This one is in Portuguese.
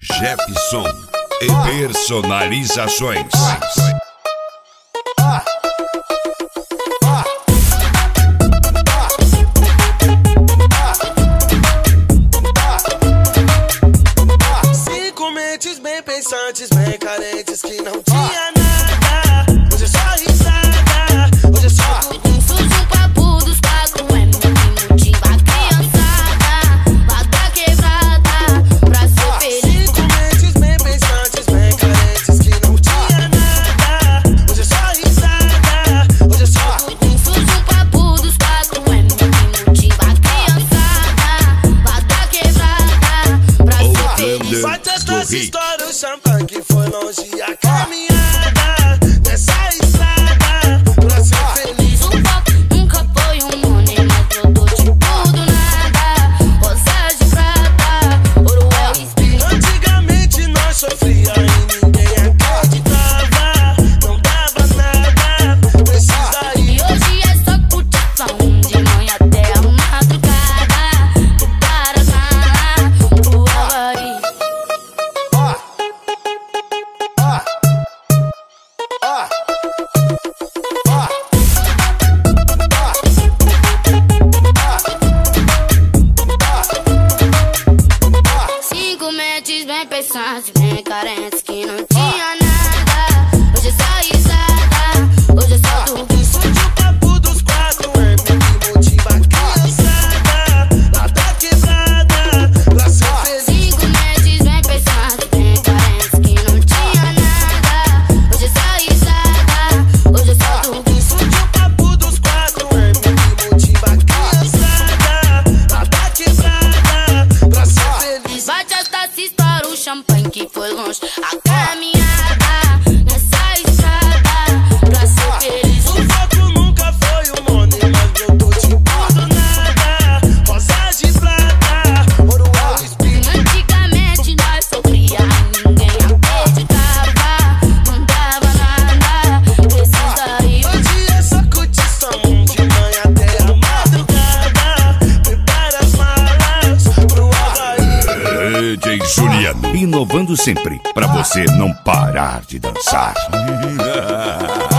Jefferson e personalizações. Cinco mentes bem pensantes, bem carentes, que não tinha nada. Hoje é só risada, hoje é só um sujo papo dos 4M que motiva a criançada lá da quebrada pra ser feliz. Cinco mentes bem pensantes, bem carentes, que não tinha nada. Hoje é só risada, hoje é só um sujo papo dos 4M que motiva a criançada lá da quebrada pra ser feliz. Vai testar essa história, o champanhe que foi longe a caminhada nessa estrada pra ser feliz. O foco nunca foi um money, mas brotou de tudo nada. Rosas de prata, ouro é o espírito. Antigamente nós sofria e ninguém acreditava, não dava nada, precisa ir. E hoje é só curtição, de manhã até a madrugada. Prepara a sala pro Havaí. Cinco mentes bem pensantes, bem carentes, que não tinha nada. Hoje é só risada, hoje é só tudo. Surge o papo dos 4M que motiva a criançada lá da quebrada pra ser feliz. Cinco mentes bem pensantes, bem carentes, que não tinha nada. Hoje é só risada, hoje é só tudo. Surge o papo dos 4M que motiva a criançada lá da quebrada pra ser feliz. Vai testar se estoura o champanhe que foi longe a caminhada nessa estrada pra ser feliz. O foco nunca foi o money, mas brotou de tudo nada. Rosas de prata, ouro é o espírito. Antigamente nós sofria, ninguém acreditava, não dava nada, precisa ir. Hoje é só curtição, de manhã até a madrugada. Prepara as malas pro Havaí. DJ Juliano, inovando sempre pra você não parar de dançar.